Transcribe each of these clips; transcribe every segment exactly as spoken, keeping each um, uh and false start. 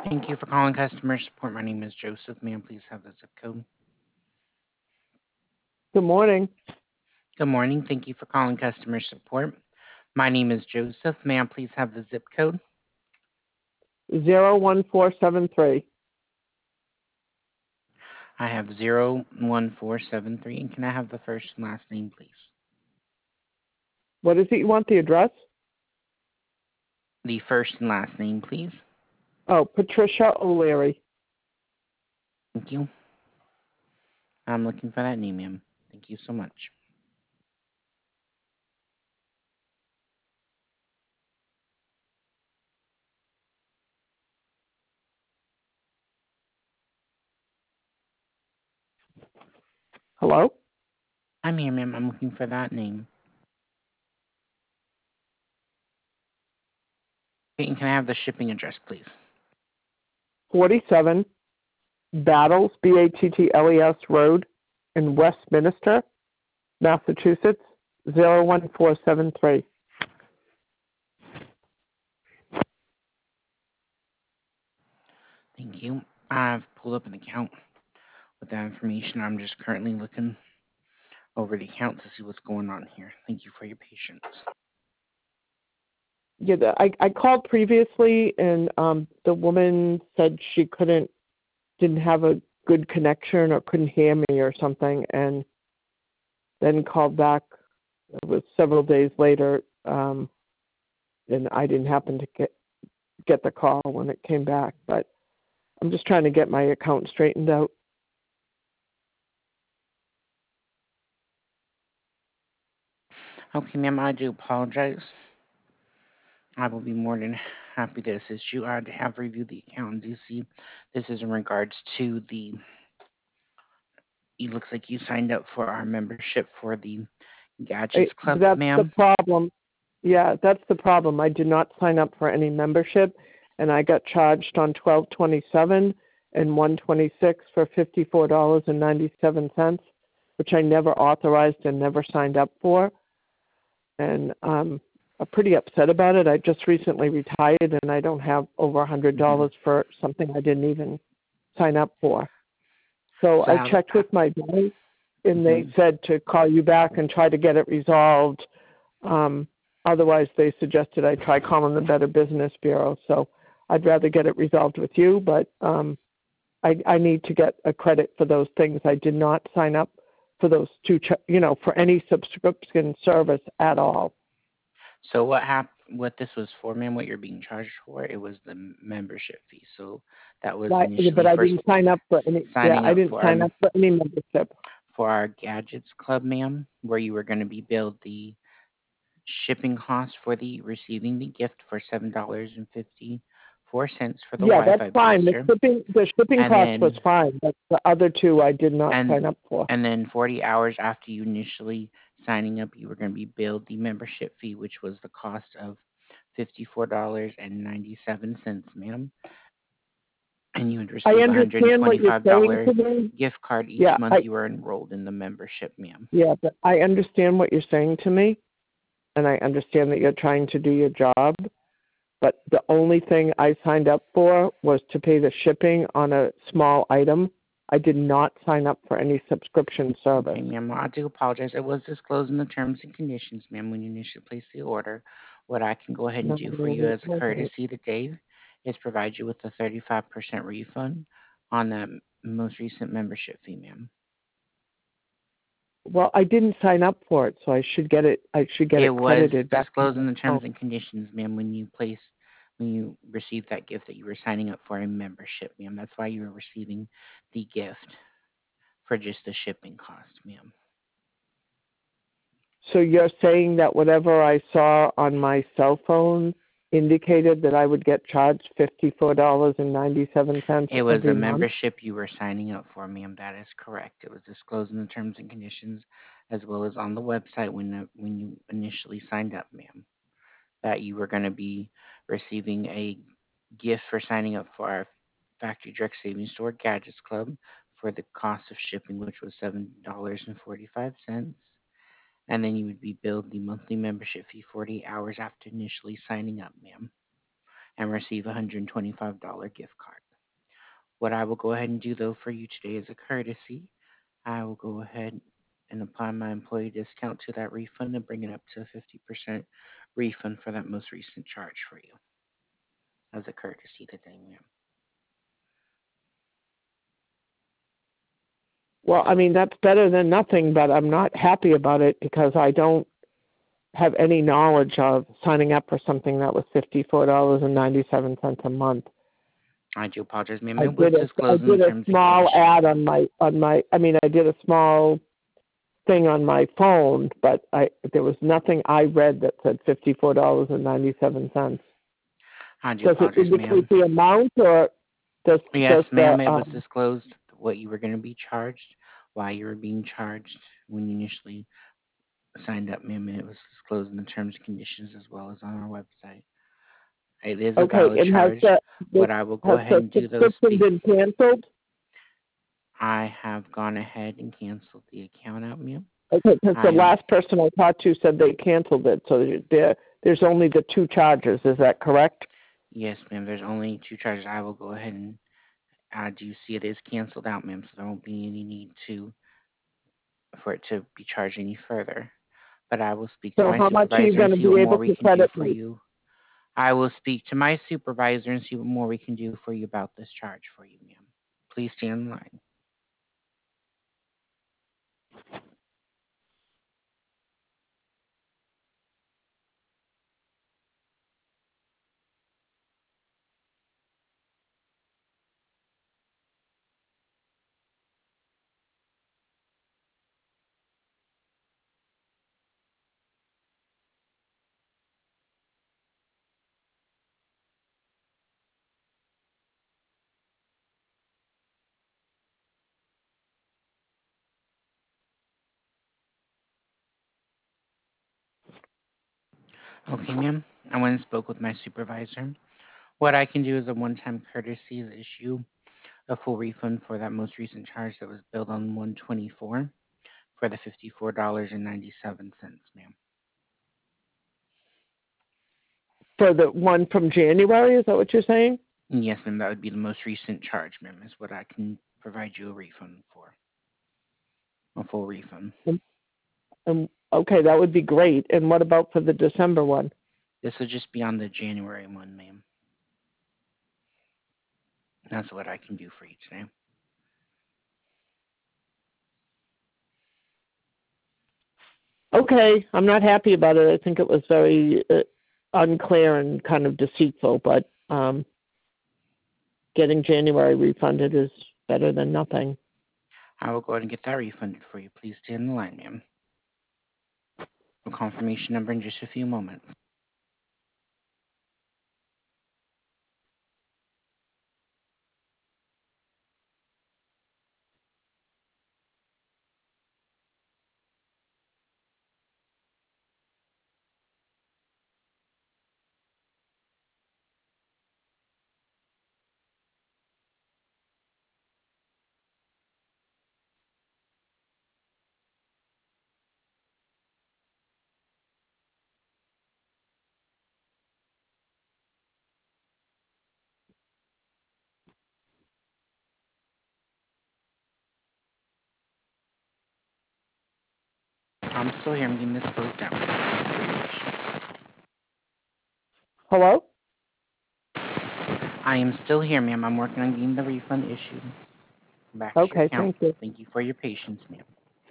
Thank you for calling customer support. My name is Joseph. May I please have the zip code? Good morning. Good morning. Thank you for calling customer support. My name is Joseph. May I please have the zip code? Zero one four seven three. I have zero one four seven three. And can I have the first and last name, please? What is it you want, the address? The first and last name, please. Oh, Patricia O'Leary. Thank you. I'm looking for that name, ma'am. Thank you so much. Hello? I'm here, ma'am. I'm looking for that name. Okay, and can I have the shipping address, please? forty-seven Battles, B A T T L E S Road in Westminster, Massachusetts, zero one four seven three. Thank you. I've pulled up an account with that information. I'm just currently looking over the account to see what's going on here. Thank you for your patience. Yeah, the, I, I called previously and um, the woman said she couldn't, didn't have a good connection or couldn't hear me or something, and then called back. It was several days later, um, and I didn't happen to get get the call when it came back, but I'm just trying to get my account straightened out. Okay, ma'am, I do apologize. I will be more than happy to assist you. I have reviewed the account and do see this is in regards to the, it looks like you signed up for our membership for the Gadgets I, Club, that's the ma'am. problem. Yeah, that's the problem. I did not sign up for any membership, and I got charged on twelve twenty-seven and one twenty-six for fifty-four dollars and ninety-seven cents, which I never authorized and never signed up for. And um, I'm pretty upset about it. I just recently retired, and I don't have over a hundred dollars Mm-hmm. for something I didn't even sign up for. So So I how, checked with my bank, and they mm-hmm. said to call you back and try to get it resolved. Um, otherwise, they suggested I try calling the Better Business Bureau. So I'd rather get it resolved with you, but um, I, I need to get a credit for those things. I did not sign up for those two, ch- you know, for any subscription service at all. So what hap- what this was for, ma'am, what you're being charged for, it was the membership fee. So that was I, but initially I for didn't sign up for any. Yeah, signing I up didn't for our sign up for any membership. for our Gadgets Club, ma'am, where you were going to be billed the shipping cost for the receiving the gift for seven dollars and fifty four cents for the Yeah, that's Wi-Fi fine. The booster, shipping, the shipping and cost was then fine, but the other two I did not and sign up for. and then forty hours after you initially signing up, you were going to be billed the membership fee, which was the cost of fifty four dollars and ninety seven cents, ma'am, and you would I receive a hundred and understand twenty what you're five saying dollar to me. gift card each Yeah, month I you were enrolled in the membership, ma'am. yeah, but I understand what you're saying to me, and I understand that you're trying to do your job. But the only thing I signed up for was to pay the shipping on a small item. I did not sign up for any subscription Okay, service. ma'am. Well, I do apologize. It was disclosed in the terms and conditions, ma'am, when you initially placed the order. What I can go ahead and No, do for you no, as a no, no. courtesy today is provide you with a thirty-five percent refund on that m- most recent membership fee, ma'am. Well, I didn't sign up for it, so I should get it. I should get It it was credited back to disclosed my in the terms account. and conditions, ma'am, when you placed when you received that gift that you were signing up for a membership, ma'am. That's why you were receiving the gift for just the shipping cost, ma'am. So you're saying that whatever I saw on my cell phone indicated that I would get charged fifty-four dollars and ninety-seven cents It was a every month? membership you were signing up for, ma'am. That is correct. It was disclosed in the terms and conditions as well as on the website when the, when you initially signed up, ma'am, that you were going to be receiving a gift for signing up for our Factory Direct Savings Store Gadgets Club for the cost of shipping, which was seven dollars and forty-five cents. And then you would be billed the monthly membership fee forty hours after initially signing up, ma'am. and receive a one hundred twenty-five dollars gift card. What I will go ahead and do though for you today as a courtesy, I will go ahead and apply my employee discount to that refund and bring it up to a fifty percent refund for that most recent charge for you as a courtesy today, ma'am. Well, I mean, that's better than nothing, but I'm not happy about it because I don't have any knowledge of signing up for something that was fifty-four dollars and ninety-seven cents a month. I do apologize, ma'am. I It was did a I disclosed in the did a terms and small conditions. ad on my on my I mean I did a small thing on my phone, but I there was nothing I read that said fifty-four dollars and ninety-seven cents. I do Does it apologize, indicate ma'am. the amount, or does does Yes, the ma'am. It was um disclosed what you were going to be charged, why you were being charged when you initially signed up, ma'am. And it was disclosed in the terms and conditions as well as on our website. It is a okay? valid And has charge. the this, What I will go has ahead the and do though is subscription speak. been canceled? I have gone ahead and canceled the account out, ma'am. Okay, because the I am last person I talked to said they canceled it, so there there's only the two charges. Is that correct? Yes, ma'am. There's only two charges. I will go ahead and I do see it is canceled out, ma'am. So there won't be any need to for it to be charged any further. But I will speak to So my how much are you supervisor and going to see what be more able we to can do credit for me? you. I will speak to my supervisor and see what more we can do for you about this charge for you, ma'am. Please stay in line. Okay, ma'am. I went and spoke with my supervisor. What I can do is a one-time courtesy is issue a full refund for that most recent charge that was billed on one twenty-four for the fifty-four dollars and ninety-seven cents, ma'am. For the one from January, is that what you're saying? Yes, ma'am. That would be the most recent charge, ma'am. Is what I can provide you a refund for, a full refund. Um, um, okay, that would be great. And what about for the December one? This would just be on the January one, ma'am. That's what I can do for you today. Okay, I'm not happy about it. I think it was very uh, unclear and kind of deceitful, but um, getting January refunded is better than nothing. I will go ahead and get that refunded for you. Please stay on the line, ma'am. A confirmation number in just a few moments. I'm still here. I'm getting this closed down. Thank you for your patience. Hello? I am still here, ma'am. I'm working on getting the refund issued back to your Okay, account. thank you. Thank you for your patience, ma'am.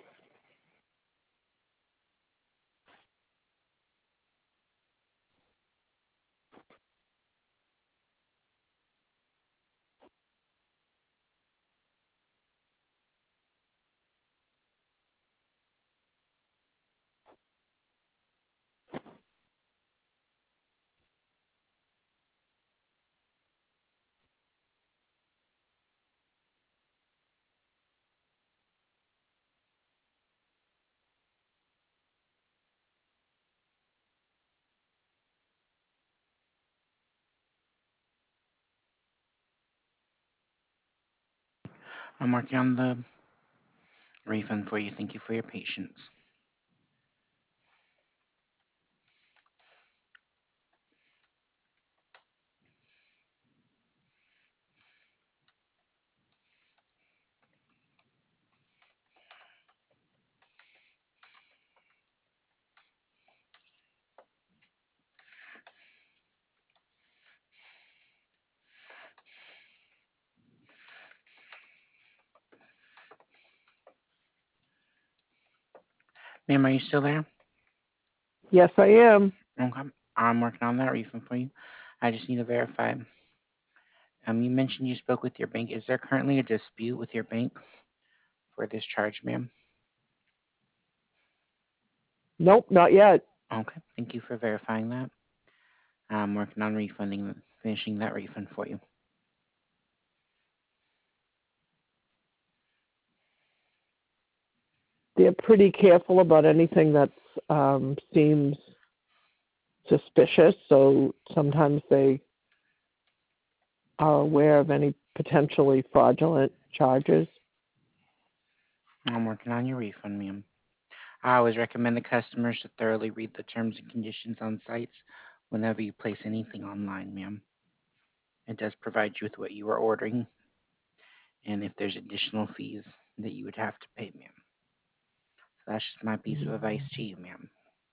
I'm working on the refund for you. Thank you for your patience. Ma'am, are you still there? Yes, I am. Okay. I'm working on that refund for you. I just need to verify. Um, you mentioned you spoke with your bank. Is there currently a dispute with your bank for this charge, ma'am? Nope, not yet. Okay. Thank you for verifying that. I'm working on refunding, finishing that refund for you. They're pretty careful about anything that um, seems suspicious, so sometimes they are aware of any potentially fraudulent charges. I'm working on your refund, ma'am. I always recommend the customers to thoroughly read the terms and conditions on sites whenever you place anything online, ma'am. It does provide you with what you are ordering and if there's additional fees that you would have to pay, ma'am. So that's just my piece of advice to you, ma'am.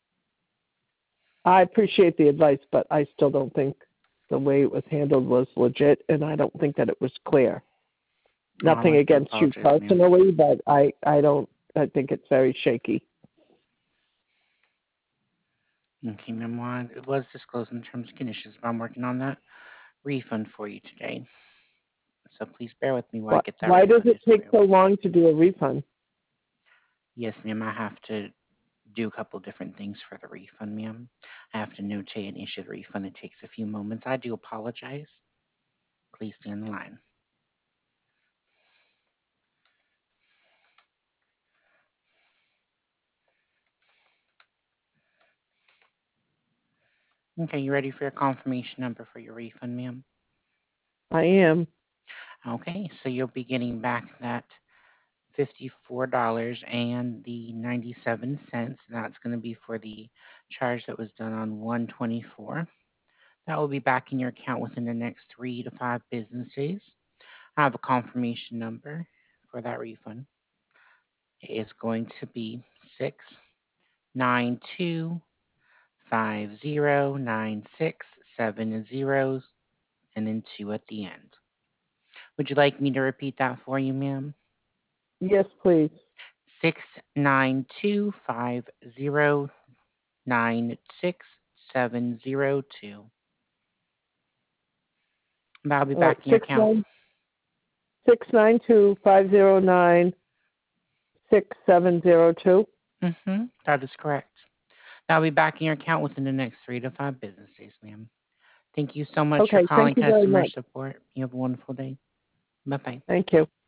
I appreciate the advice, but I still don't think the way it was handled was legit, and I don't think that it was clear. I'd Nothing like to against you apologize, ma'am. personally, but I, I don't, I think it's very shaky. Okay, ma'am. Well, it was disclosed in the terms and conditions, but I'm working on that refund for you today. So please bear with me while I But get that why does it refunded for take you. so long to do a refund? Yes, ma'am. I have to do a couple different things for the refund, ma'am. I have to notate and issue the refund. It takes a few moments. I do apologize. Please stay on the line. Okay, you ready for your confirmation number for your refund, ma'am? I am. Okay, so you'll be getting back that fifty-four dollars and the ninety-seven cents. That's going to be for the charge that was done on one twenty-four. That will be back in your account within the next three to five business days. I have a confirmation number for that refund. It is going to be six nine two five zero nine six seven zeros and then two at the end. Would you like me to repeat that for you, ma'am? Yes, please. Six nine two five zero nine six seven zero two. That'll be All right, back in your six account. nine six nine two five zero nine six seven zero two. Mm-hmm. That is correct. That'll be back in your account within the next three to five business days, ma'am. Thank you so much for Okay, calling thank you very customer much. support. You have a wonderful day. Bye bye. Thank you.